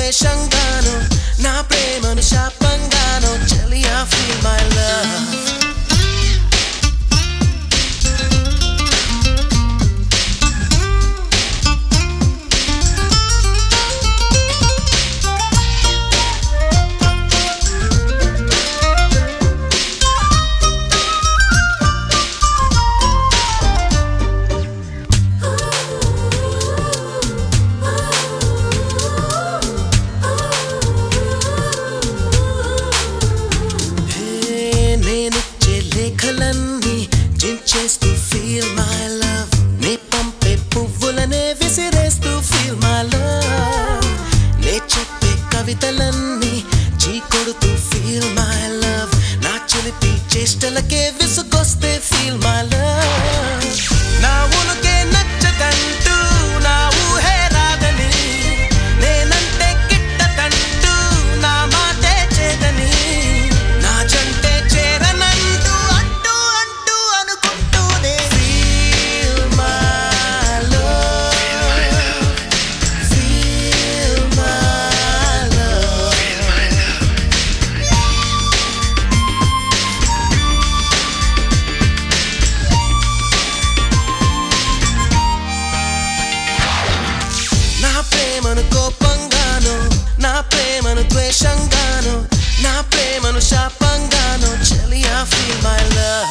ద్వేషంగాను నా ప్రేమను శాపంగాను చెలియా feel my love జించేస్తూ feel my love నే పంపే పువ్వులనే విసిరేస్తూ feel my love నే చెప్పే కవితలన్నీ చీకొడుతూ feel my love నా చిలిపి చేష్టలకే విసుగొస్తే feel my love నా ఉనుకే నచ్చదంటూ నా ఊహే రాదని నేనంటే గిట్టదంటూ నా మాటే చేదని నా జంటే చేరనంటూ ప్రేమను కోపంగాను నా ప్రేమను ద్వేషంగాను నా ప్రేమను శాపంగాను చెలియా feel my love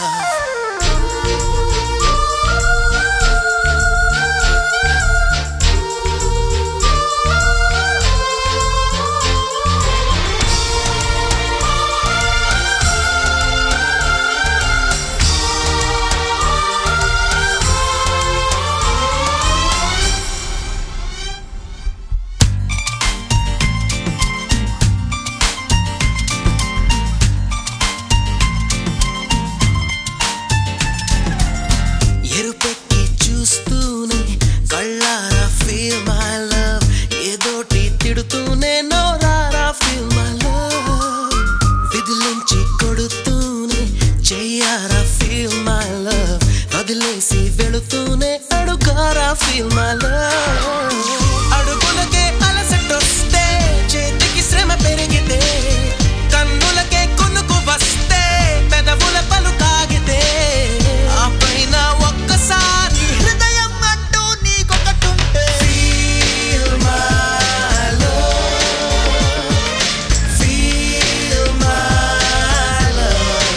ఎరుపెక్కి చూస్తూనే కళ్ళారా feel my love ఏదోటి తిడుతూనే నోరారా feel my love విదిలించి కొడుతూనే చెయ్యారా feel my love వదిలేసి వెళుతూనే అడుగారా feel my love అడుగులకే అలసటొస్తే చేతికి శ్రమ పెరిగితే కన్నులకే కొనుకు వస్తే పెదవుల పలుకాగితే ఆ పైన ఒక్కసారి హృదయం అంటూ నీకొకటుంటే feel my love feel my love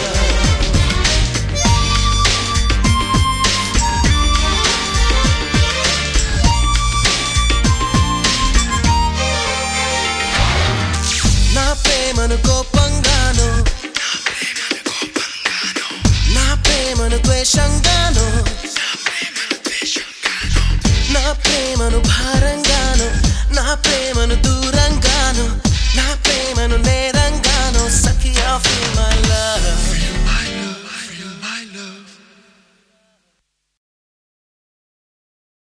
నా ప్రేమను కోపంగాను నా ప్రేమను ద్వేషంగాను నా ప్రేమను భారంగాను నా ప్రేమను దూరంగాను నా ప్రేమను నేరంగాను సఖియా feel my love